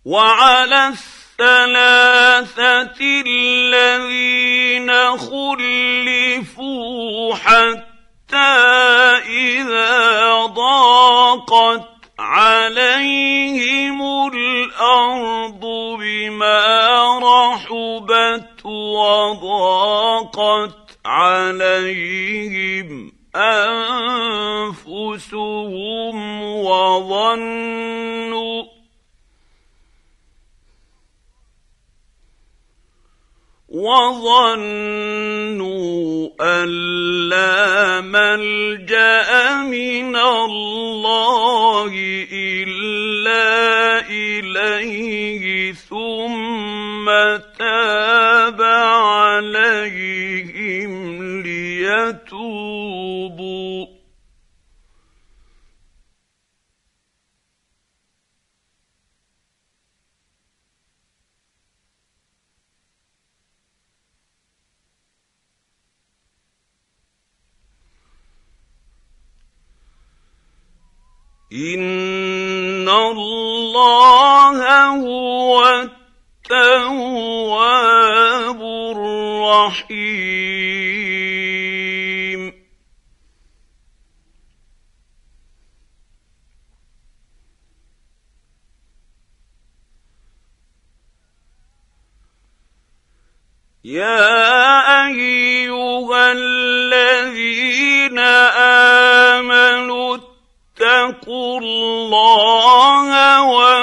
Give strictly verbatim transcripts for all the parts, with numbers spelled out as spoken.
وعلى الثلاثة الذين خلفوا حتى إذا ضاقت عليهم الأرض بما رحبت وضاقت عليهم أنفسهم وظنوا وظنوا أن لا ملجأ من الله إلا إليه ثم تاب عليهم ليتوبوا إن الله هو التواب الرحيم يا أيها الذين آمنوا اتقوا الله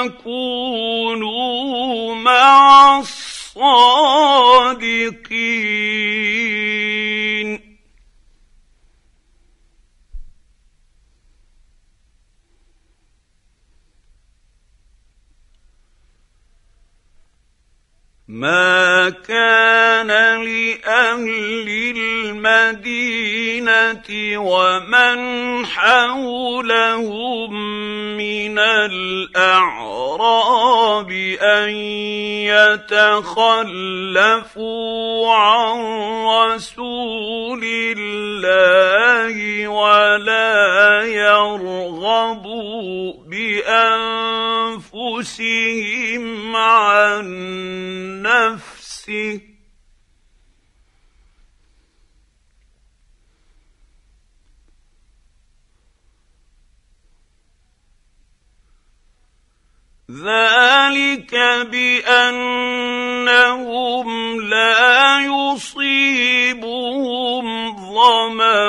وكونوا مع الصادقين ما كان لأهل المدينة ومن حولهم من الأعراب أن يتخلفوا عن رسول الله ولا يرغبوا بأنفسهم عن نفسه ذلك بأنهم لا يصيبهم ظمأ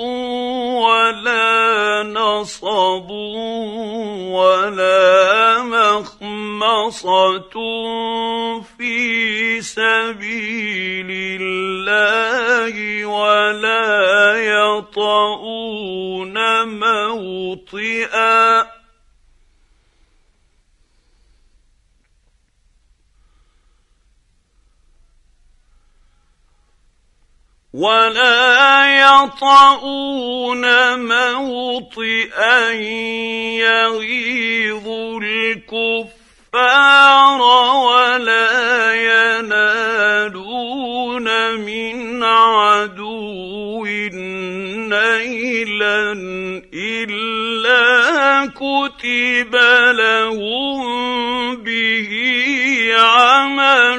ولا نصب ولا مخمصة في سبيل الله ولا يطؤون موطئا ولا يطؤون موطئا يغيظ الكفار ولا ينالون من عدو نيلا إلا كتب لهم به عمل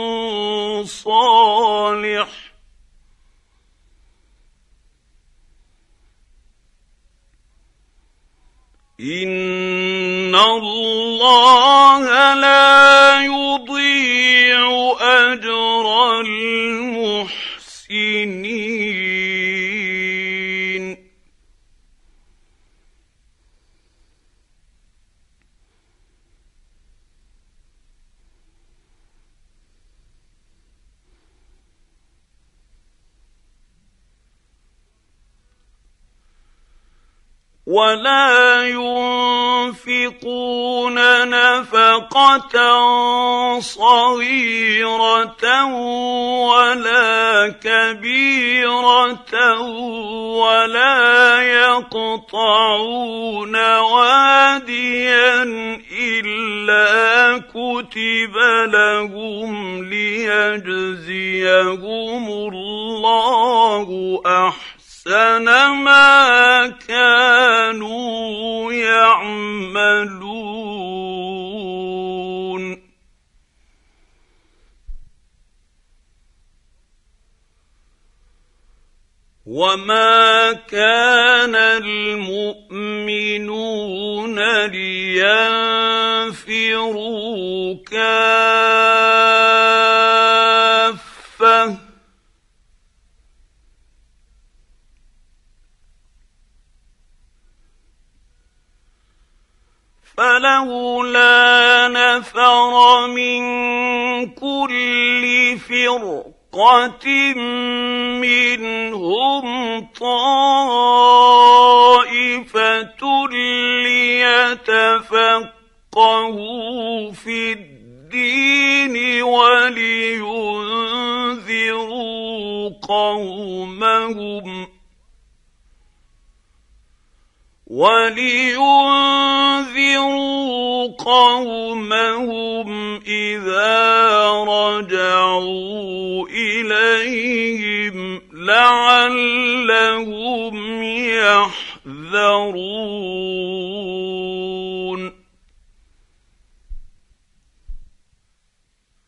صالح إن الله لا يضيع أجر المحسنين ولا ينفقون نفقة صغيرة ولا كبيرة ولا يقطعون واديا إلا كتب لهم ليجزيهم الله أحسن أحسن ما كانوا يعملون وما كان المؤمنون لينفروا كافة فلولا نفر من كل فرقة منهم طائفة ليتفقهوا في الدين ولينذروا قومهم ولينذروا قومهم إذا رجعوا إليهم لعلهم يحذرون